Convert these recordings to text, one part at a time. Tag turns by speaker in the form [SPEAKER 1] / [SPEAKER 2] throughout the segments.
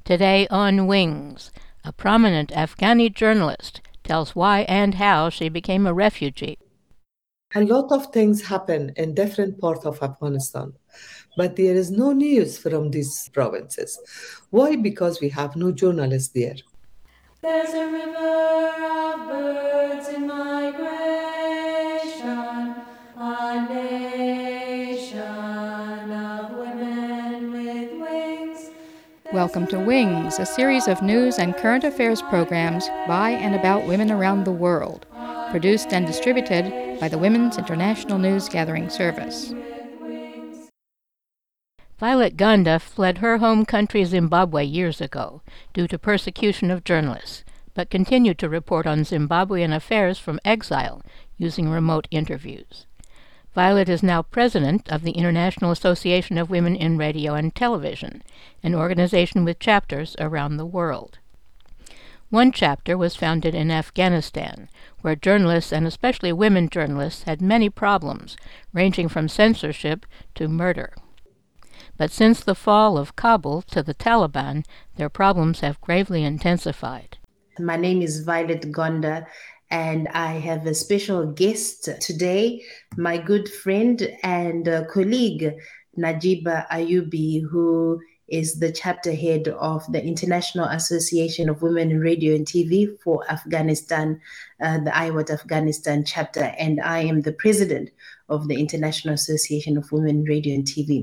[SPEAKER 1] Today on Wings, a prominent Afghani journalist tells why and how she became a refugee.
[SPEAKER 2] A lot of things happen in different parts of Afghanistan, but there is no news from these provinces. Why? Because we have no journalists there.
[SPEAKER 3] There's a river of birds in migration, a nation of women with wings.
[SPEAKER 4] Welcome to Wings, a series of news and current affairs programs by and about women around the world, produced and distributed by the Women's International News Gathering Service.
[SPEAKER 1] Violet Gunda fled her home country Zimbabwe years ago due to persecution of journalists, but continued to report on Zimbabwean affairs from exile using remote interviews. Violet is now president of the International Association of Women in Radio and Television, an organization with chapters around the world. One chapter was founded in Afghanistan, where journalists, and especially women journalists, had many problems, ranging from censorship to murder. But since the fall of Kabul to the Taliban, their problems have gravely intensified.
[SPEAKER 5] My name is Violet Gunda, and I have a special guest today, my good friend and colleague, Najiba Ayubi, who is the chapter head of the International Association of Women in Radio and TV for Afghanistan, the IWAT Afghanistan chapter, and I am the president of the International Association of Women in Radio and TV.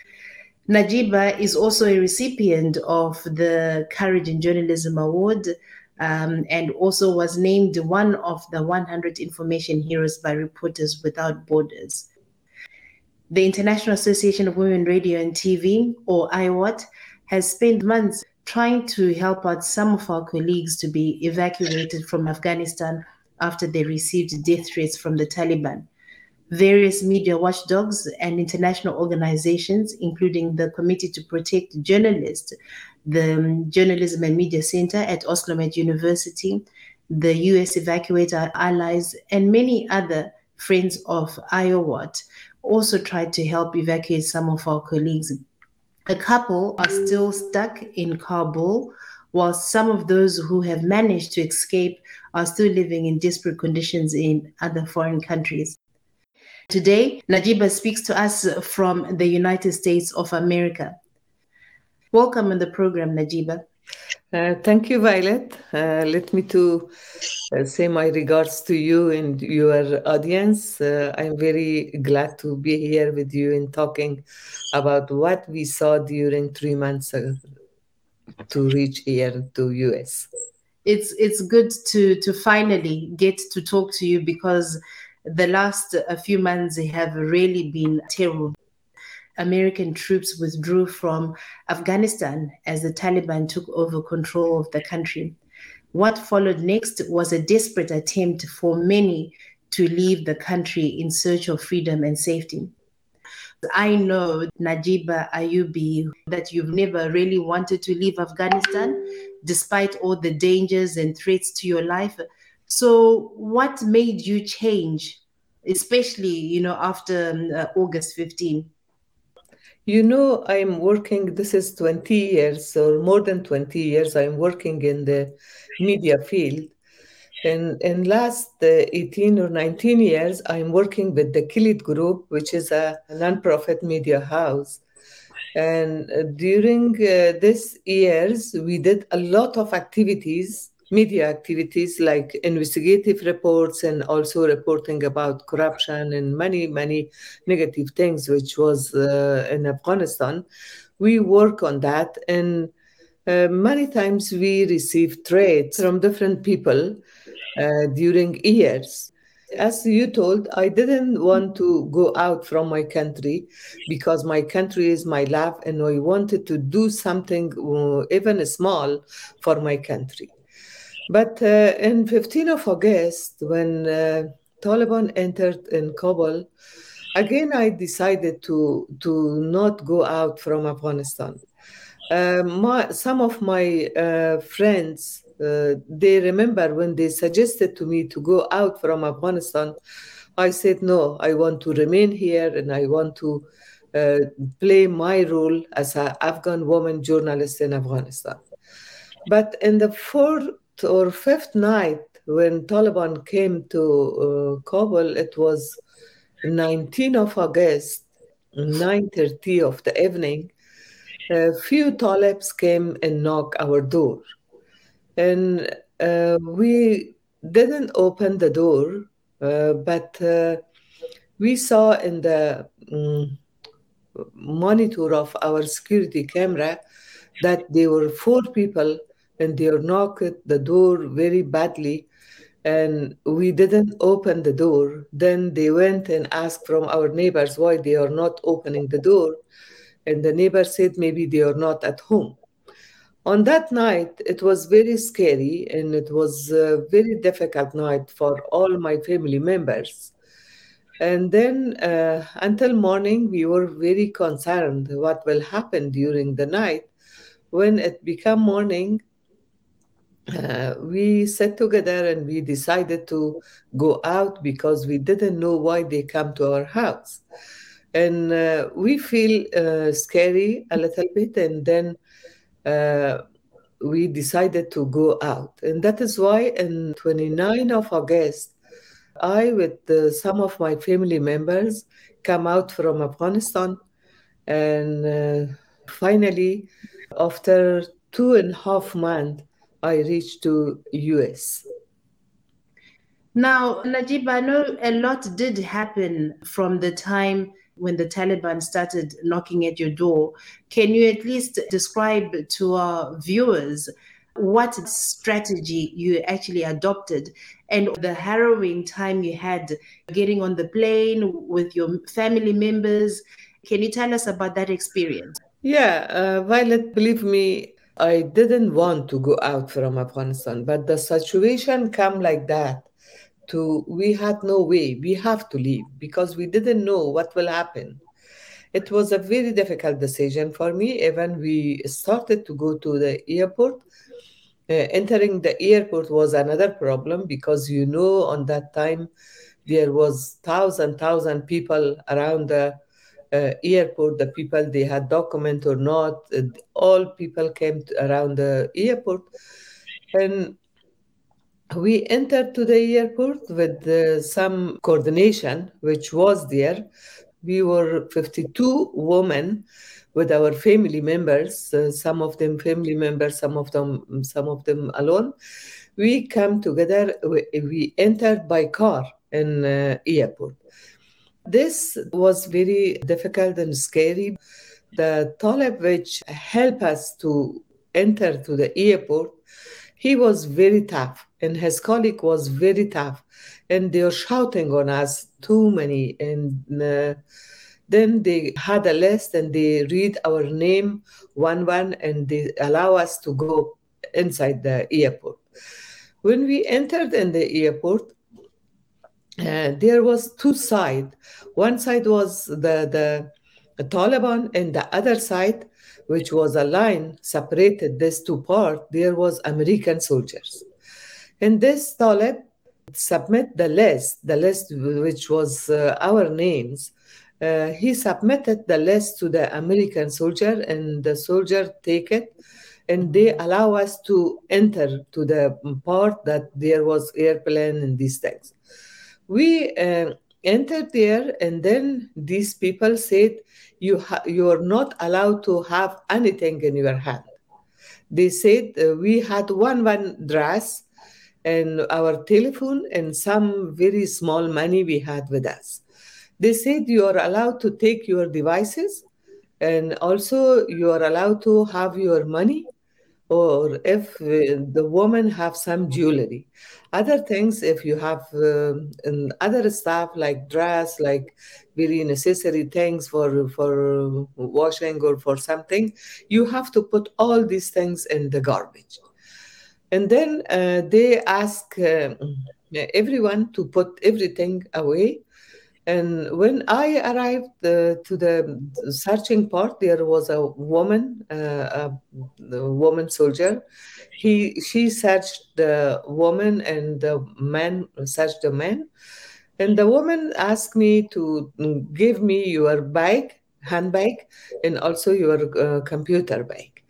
[SPEAKER 5] Najiba is also a recipient of the Courage in Journalism Award, and also was named one of the 100 Information Heroes by Reporters Without Borders. The International Association of Women in Radio and TV, or IWAT, has spent months trying to help out some of our colleagues to be evacuated from Afghanistan after they received death threats from the Taliban. Various media watchdogs and international organizations, including the Committee to Protect Journalists, the Journalism and Media Center at Oslo Met University, the US Evacuate Our Allies, and many other friends of IWAT also tried to help evacuate some of our colleagues. A couple are still stuck in Kabul, while some of those who have managed to escape are still living in desperate conditions in other foreign countries. Today, Najiba speaks to us from the United States of America. Welcome on the program, Najiba.
[SPEAKER 2] Thank you, Violet. Let me say my regards to you and your audience. I'm very glad to be here with you and talking about what we saw during 3 months to reach here to US.
[SPEAKER 5] It's good to finally get to talk to you, because the last few months have really been terrible. American troops withdrew from Afghanistan as the Taliban took over control of the country. What followed next was a desperate attempt for many to leave the country in search of freedom and safety. I know, Najiba Ayubi, that you've never really wanted to leave Afghanistan, despite all the dangers and threats to your life. So what made you change, especially, after August 15?
[SPEAKER 2] I'm working, this is 20 years or more than 20 years, I'm working in the media field. And in last 18 or 19 years, I'm working with the Kilit Group, which is a nonprofit media house. And during these years, we did a lot of activities, media activities like investigative reports and also reporting about corruption and many, many negative things, which was in Afghanistan. We work on that, and many times we receive threats from different people during years. As you told, I didn't want to go out from my country because my country is my love, and I wanted to do something even small for my country. But in 15th of August, when Taliban entered in Kabul, again I decided to not go out from Afghanistan. Some of my friends, they remember when they suggested to me to go out from Afghanistan, I said, no, I want to remain here and I want to play my role as an Afghan woman journalist in Afghanistan. But in the fourth or fifth night, when Taliban came to Kabul, it was 19th of August, 9:30 of the evening. A few Talibs came and knocked our door. And we didn't open the door, but we saw in the monitor of our security camera that there were four people and they knocked the door very badly, and we didn't open the door. Then they went and asked from our neighbors why they are not opening the door, and the neighbor said maybe they are not at home. On that night, it was very scary and it was a very difficult night for all my family members. And then until morning, we were very concerned what will happen during the night. When it became morning, we sat together and we decided to go out because we didn't know why they come to our house. And we feel scary a little bit, and then we decided to go out. And that is why on 29th of August, I, with some of my family members, come out from Afghanistan. And finally, after 2.5 months, I reached to US.
[SPEAKER 5] Now, Najib, I know a lot did happen from the time when the Taliban started knocking at your door. Can you at least describe to our viewers what strategy you actually adopted and the harrowing time you had getting on the plane with your family members? Can you tell us about that experience?
[SPEAKER 2] Yeah, Violet, believe me, I didn't want to go out from Afghanistan, but the situation come like that. We had no way. We have to leave because we didn't know what will happen. It was a very difficult decision for me. Even we started to go to the airport. Entering the airport was another problem because on that time there was thousand people around the airport. The people, they had document or not, all people came around the airport, and we entered to the airport with some coordination which was there. We were 52 women with our family members, some of them family members, some of them alone. We come together. We entered by car in airport. This was very difficult and scary. The Talib which helped us to enter to the airport, he was very tough, and his colleague was very tough, and they were shouting on us too many. And then they had a list and they read our name one, and they allow us to go inside the airport. When we entered in the airport, there was two sides. One side was the Taliban, and the other side, which was a line separated these two parts, there was American soldiers. And this Talib submit the list which was our names. He submitted the list to the American soldier, and the soldier take it, and they allow us to enter to the part that there was airplane and these things. We entered there, and then these people said, you are not allowed to have anything in your hand. They said we had one dress and our telephone and some very small money we had with us. They said you are allowed to take your devices, and also you are allowed to have your money, or if the woman have some jewelry. Other things, if you have other stuff like dress, like very necessary things for washing or for something, you have to put all these things in the garbage. And then they ask everyone to put everything away. And when I arrived to the searching part, there was a woman, a woman soldier. She searched the woman, and the man searched the man. And the woman asked me to give me your handbag, and also your computer bag.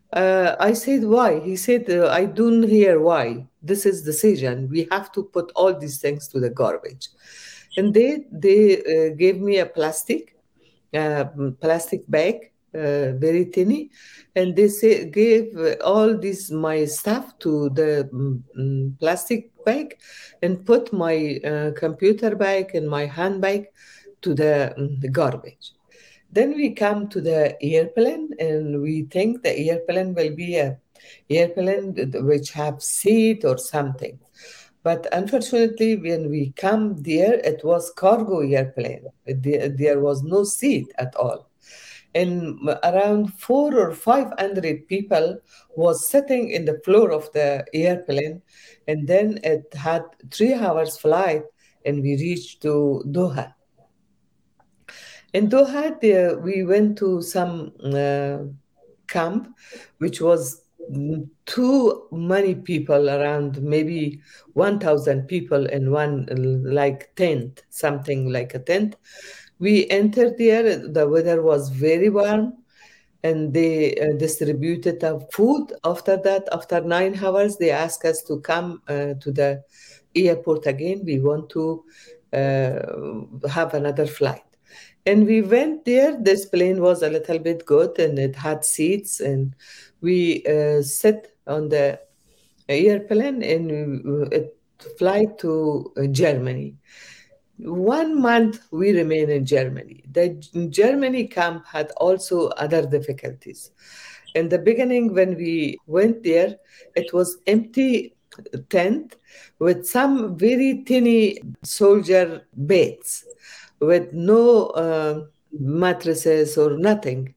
[SPEAKER 2] I said, why? He said, I don't hear why. This is decision. We have to put all these things to the garbage. And they gave me a plastic bag, very tiny, and they gave all this my stuff to the plastic bag, and put my computer bag and my handbag to the garbage. Then we come to the airplane, and we think the airplane will be a airplane which have seat or something. But unfortunately, when we come there, it was cargo airplane. There was no seat at all. And around 400 or 500 people was sitting in the floor of the airplane. And then it had 3 hours flight, and we reached to Doha. In Doha, we went to some camp, which was too many people, around maybe 1,000 people in one like tent, something like a tent. We entered there. The weather was very warm, and they distributed food. After that, after 9 hours, they asked us to come to the airport again. We want to have another flight. And we went there. This plane was a little bit good, and it had seats, and we sit on the airplane, and it fly to Germany. 1 month we remain in Germany. The Germany camp had also other difficulties. In the beginning, when we went there, it was empty tent with some very tiny soldier beds, with no mattresses or nothing.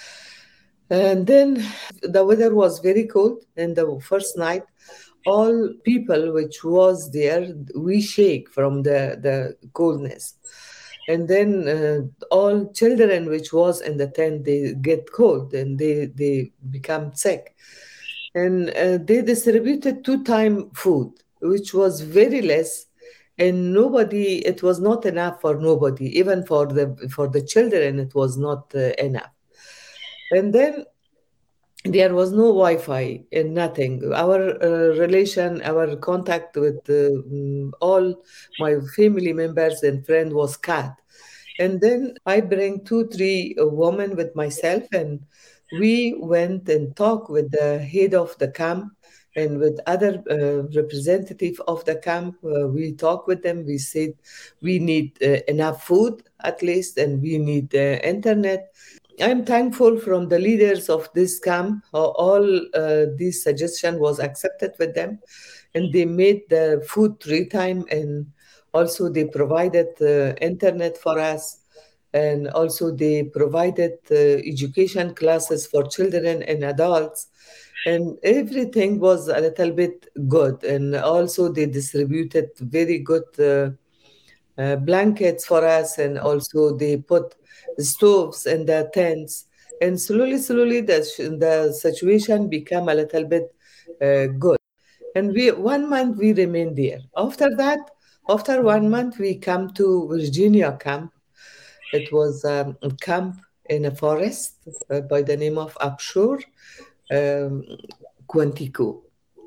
[SPEAKER 2] And then the weather was very cold. And the first night, all people which was there, we shake from the coldness. And then all children which was in the tent, they get cold, and they become sick. And they distributed 2 time food, which was very less, and nobody. It was not enough for nobody, even for the children. It was not enough. And then there was no Wi-Fi and nothing. Our relation, our contact with all my family members and friends was cut. And then I bring 2, 3 women with myself, and we went and talked with the head of the camp and with other representative of the camp. We talked with them. We said we need enough food at least, and we need internet. I'm thankful from the leaders of this camp. All this suggestion was accepted with them, and they made the food 3 time, and also they provided internet for us, and also they provided education classes for children and adults, and everything was a little bit good. And also they distributed very good blankets for us, and also they put stoves in the tents. And slowly, the situation became a little bit good. And 1 month we remained there. After that, after 1 month, we come to Virginia camp. It was a camp in a forest by the name of Upshur, Quantico.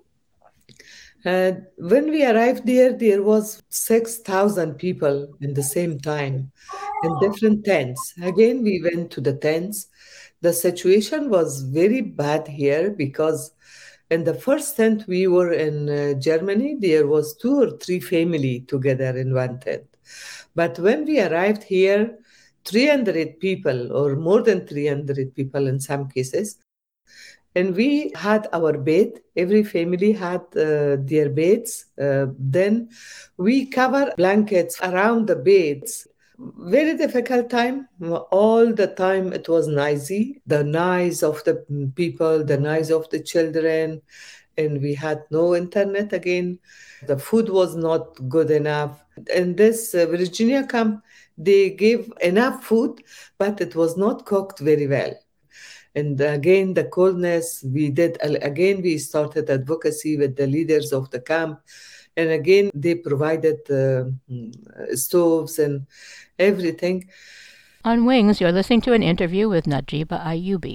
[SPEAKER 2] When we arrived there was 6,000 people in the same time in different tents. Again, we went to the tents. The situation was very bad here because in the first tent we were in Germany, there was 2 or 3 family together in one tent. But when we arrived here, 300 people or more than 300 people in some cases, and we had our bed. Every family had their beds. Then we cover blankets around the beds. Very difficult time. All the time it was noisy. The noise of the people, the noise of the children. And we had no internet again. The food was not good enough. In this Virginia camp, they gave enough food, but it was not cooked very well. And again, the coldness, we started advocacy with the leaders of the camp. And again, they provided stoves and everything.
[SPEAKER 1] On Wings, you're listening to an interview with Najiba Ayubi,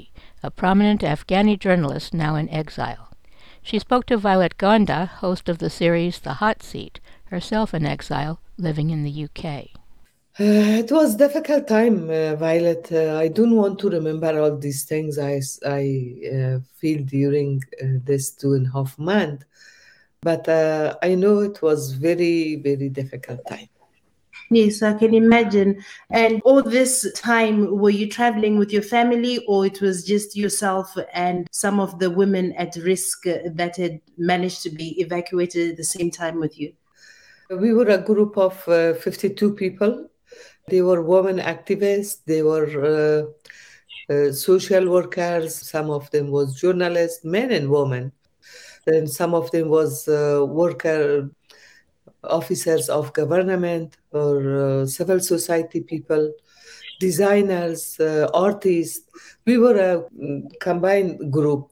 [SPEAKER 1] a prominent Afghani journalist now in exile. She spoke to Violet Gonda, host of the series The Hot Seat, herself in exile, living in the UK.
[SPEAKER 2] It was a difficult time, Violet. I don't want to remember all these things I feel during this 2.5 months, but I know it was very, very difficult time.
[SPEAKER 5] Yes, I can imagine. And all this time, were you traveling with your family, or it was just yourself and some of the women at risk that had managed to be evacuated at the same time with you?
[SPEAKER 2] We were a group of 52 people. They were women activists. They were social workers. Some of them was journalists, men and women. And some of them was worker officers of government or civil society people, designers, artists. We were a combined group.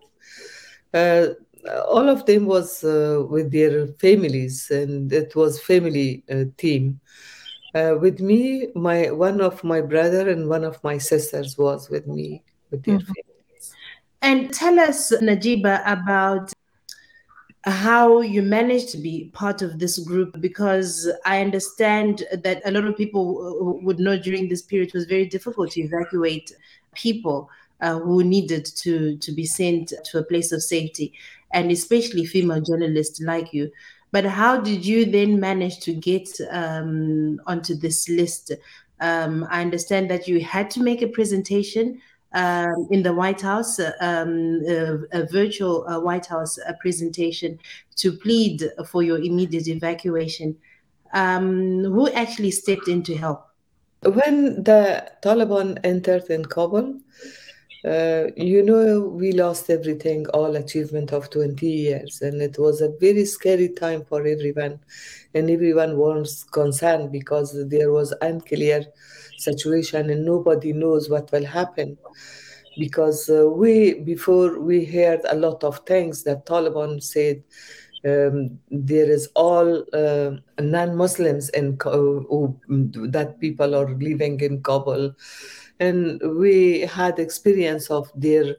[SPEAKER 2] All of them was with their families, and it was family team. With me, one of my brother and one of my sisters was with me with their families.
[SPEAKER 5] And tell us, Najiba, about how you managed to be part of this group, because I understand that a lot of people would know during this period it was very difficult to evacuate people who needed to be sent to a place of safety, and especially female journalists like you. But how did you then manage to get onto this list? I understand that you had to make a presentation in the White House, a virtual White House presentation to plead for your immediate evacuation. Who actually stepped in to help?
[SPEAKER 2] When the Taliban entered in Kabul, we lost everything, all achievement of 20 years. And it was a very scary time for everyone. And everyone was concerned because there was unclear situation and nobody knows what will happen. Because before we heard a lot of things that Taliban said, there is all non-Muslims that people are living in Kabul. And we had experience of their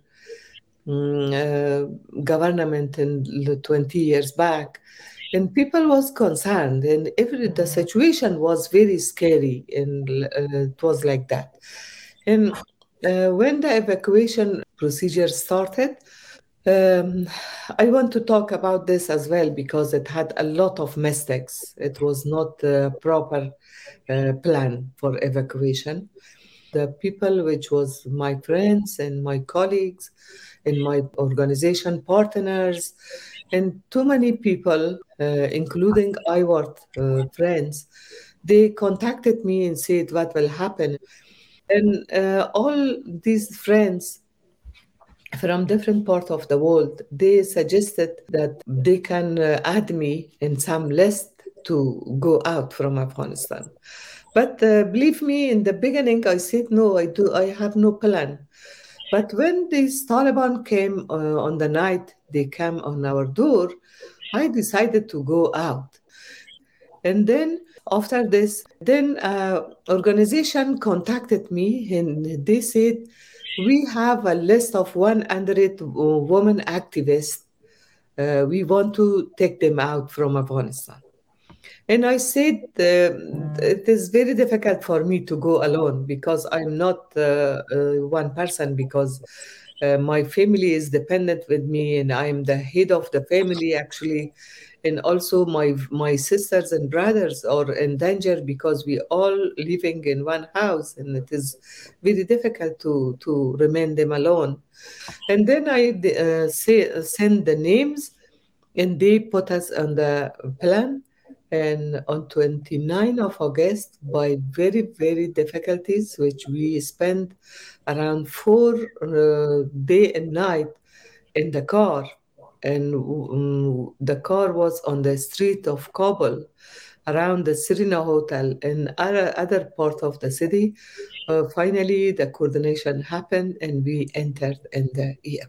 [SPEAKER 2] government in 20 years back. And people was concerned, and the situation was very scary, and it was like that. And when the evacuation procedure started, I want to talk about this as well because it had a lot of mistakes. It was not a proper plan for evacuation. The people, which was my friends and my colleagues and my organization partners, and too many people, including IWART friends, they contacted me and said, what will happen? And all these friends from different parts of the world, they suggested that they can add me in some list to go out from Afghanistan. But believe me, in the beginning, I said, no, I have no plan. But when these Taliban came on the night, they came on our door, I decided to go out. And then after this, then organization contacted me and they said, we have a list of 100 women activists. We want to take them out from Afghanistan. And I said, it is very difficult for me to go alone because I'm not one person, because my family is dependent with me and I'm the head of the family actually. And also my sisters and brothers are in danger because we all living in one house and it is very difficult to remain them alone. And then I send the names and they put us on the plan. And on 29th of August, by very, very difficulties, which we spent around 4 day and night in the car. And the car was on the street of Kabul, around the Serena Hotel and other part of the city. Finally, the coordination happened and we entered in the airport.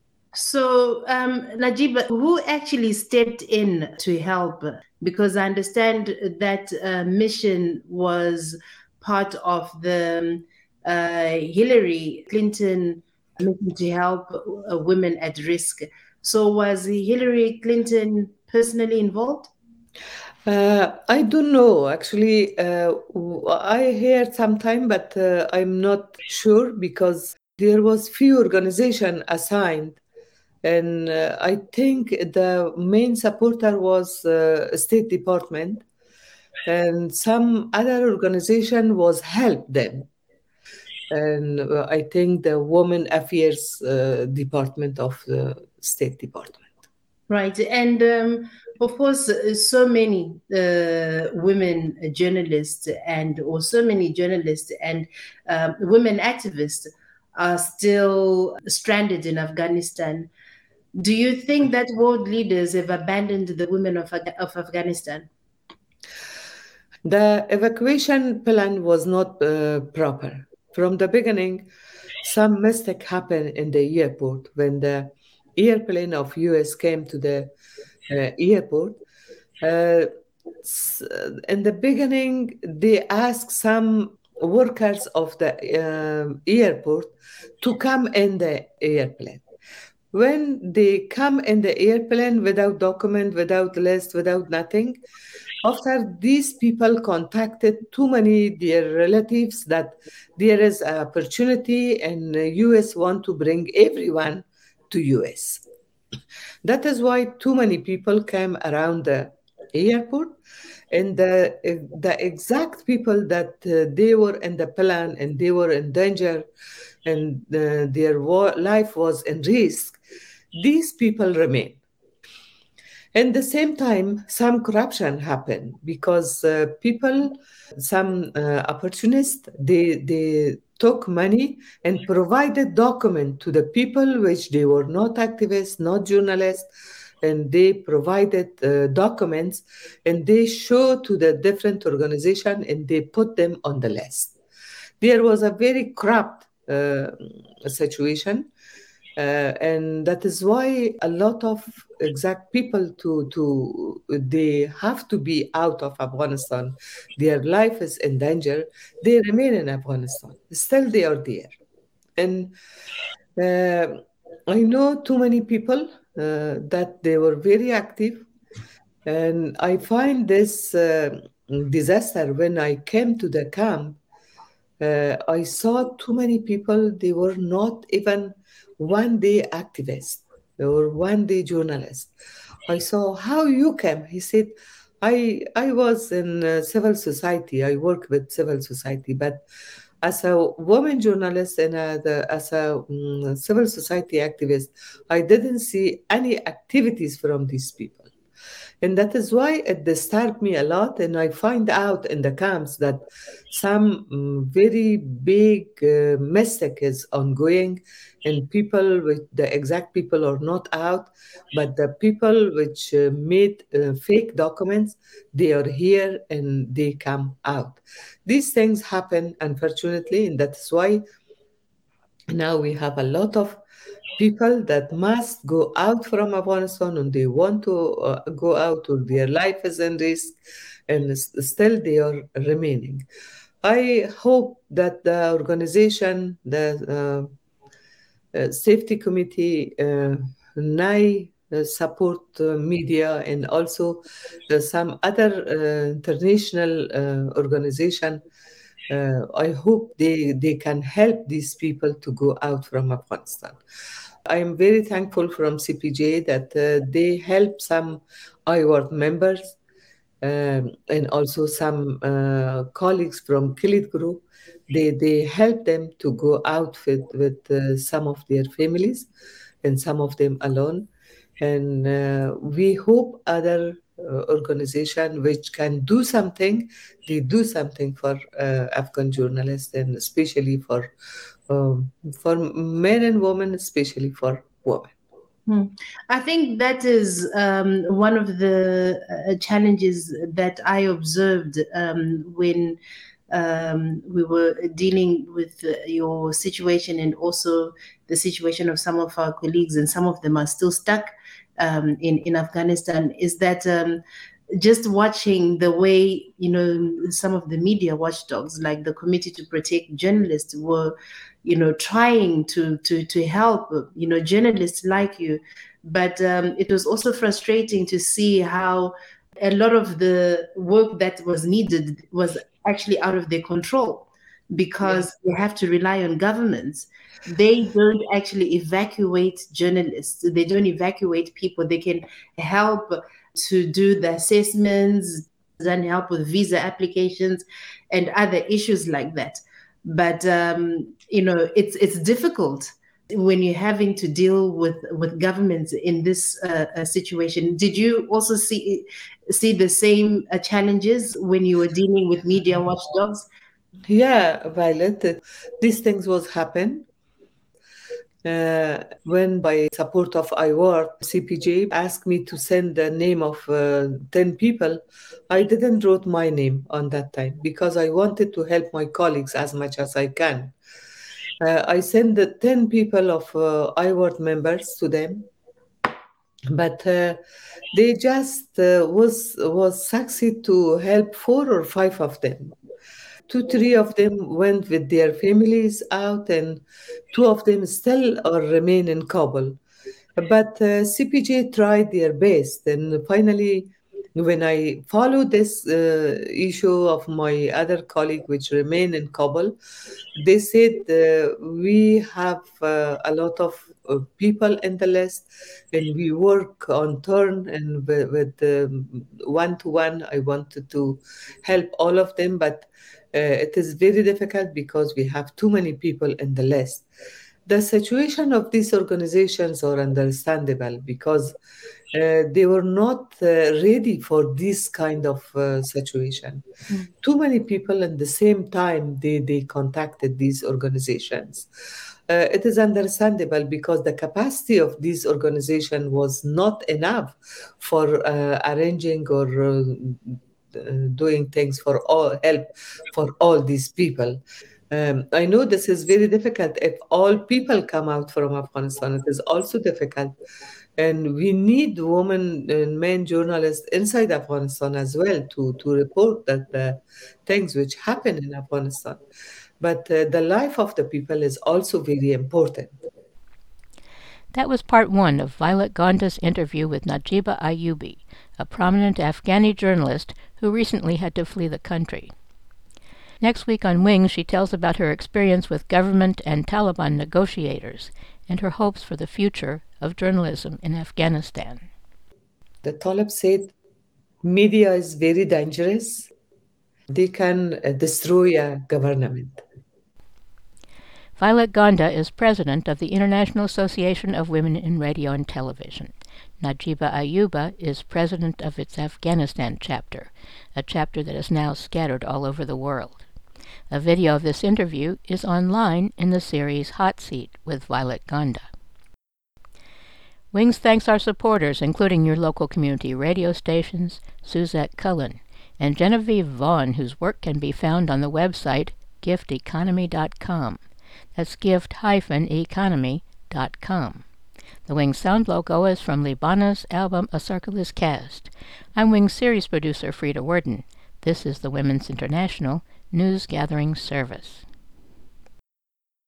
[SPEAKER 5] So, Najiba, who actually stepped in to help? Because I understand that mission was part of the Hillary Clinton mission to help women at risk. So was Hillary Clinton personally involved?
[SPEAKER 2] I don't know. Actually, I heard sometime, but I'm not sure because there was few organization assigned, and I think the main supporter was State Department, and some other organization was help them, and I think the Women Affairs Department of the State Department.
[SPEAKER 5] Right. And of course, so many women journalists or so many journalists and women activists are still stranded in Afghanistan. Do you think that world leaders have abandoned the women of Afghanistan?
[SPEAKER 2] The evacuation plan was not proper. From the beginning, some mistake happened in the airport when the airplane of US came to the airport. Uh, in the beginning, they asked some workers of the airport to come in the airplane. When they come in the airplane without document, without list, without nothing, after these people contacted too many their relatives that there is an opportunity and US want to bring everyone to US. That is why too many people came around the airport, and the exact people that they were in the plan and they were in danger and their life was in risk, these people remain. At the same time, some corruption happened because some opportunists, they took money and provided document to the people which they were not activists, not journalists, and they provided documents and they show to the different organization and they put them on the list. There was a very corrupt situation. And that is why a lot of exact people they have to be out of Afghanistan. Their life is in danger. They remain in Afghanistan. Still, they are there. And I know too many people that they were very active. And I find this disaster when I came to the camp. I saw too many people, they were not even one day activists or one day journalists. I saw how you came. He said, I was in civil society. I work with civil society, but as a woman journalist and as a civil society activist, I didn't see any activities from these people. And that is why it disturbed me a lot. And I find out in the camps that some very big mistake is ongoing, and people with the exact people are not out, but the people which made fake documents, they are here and they come out. These things happen, unfortunately, and that's why now we have a lot of people that must go out from Afghanistan and they want to go out or their life is in risk and still they are remaining. I hope that the organization, the safety committee, NAI, support media and also some other international organization. I hope they can help these people to go out from Afghanistan. I am very thankful from CPJ that they help some IWARD members and also some colleagues from Khalid Group. They help them to go out with some of their families and some of them alone. And we hope other organization which can do something, they do something for Afghan journalists and especially for men and women, especially for women.
[SPEAKER 5] I think that is one of the challenges that I observed when we were dealing with your situation and also the situation of some of our colleagues, and some of them are still stuck in Afghanistan, is that just watching the way, some of the media watchdogs, like the Committee to Protect Journalists, were, trying to help, journalists like you. But it was also frustrating to see how a lot of the work that was needed was actually out of their control, because they have to rely on governments. They don't actually evacuate journalists. They don't evacuate people. They can help to do the assessments and help with visa applications and other issues like that. But it's difficult when you're having to deal with governments in this situation. Did you also see the same challenges when you were dealing with media watchdogs?
[SPEAKER 2] Yeah, Violet, these things was happen. When by support of IWART, CPJ asked me to send the name of 10 people, I didn't wrote my name on that time because I wanted to help my colleagues as much as I can. I sent the 10 people of IWART members to them, but they just was succeed to help 4 or 5 of them. 2, 3 of them went with their families out, and 2 of them still or remain in Kabul. But CPJ tried their best, and finally, when I followed this issue of my other colleague, which remain in Kabul, they said we have a lot of people in the list, and we work on turn and with one-to-one. I wanted to help all of them, but it is very difficult because we have too many people in the list. The situation of these organizations are understandable because they were not ready for this kind of situation. Too many people at the same time, they contacted these organizations. It is understandable because the capacity of these organizations was not enough for arranging or doing things for all help for all these people. I know this is very difficult. If all people come out from Afghanistan, it is also difficult. And we need women and men journalists inside Afghanistan as well to report that the things which happen in Afghanistan. But the life of the people is also very important.
[SPEAKER 1] That was part 1 of Violet Gonda's interview with Najiba Ayubi, a prominent Afghani journalist who recently had to flee the country. Next week on Wings, she tells about her experience with government and Taliban negotiators and her hopes for the future of journalism in Afghanistan.
[SPEAKER 2] The Talib said media is very dangerous. They can destroy a government.
[SPEAKER 1] Violet Gonda is president of the International Association of Women in Radio and Television. Najiba Ayuba is president of its Afghanistan chapter, a chapter that is now scattered all over the world. A video of this interview is online in the series Hot Seat with Violet Gonda. Wings thanks our supporters, including your local community radio stations, Suzette Cullen, and Genevieve Vaughn, whose work can be found on the website gifteconomy.com. That's gift-economy.com. The Wings sound logo is from Libana's album A Circle is Cast. I'm Wings series producer Frida Worden. This is the Women's International News Gathering Service.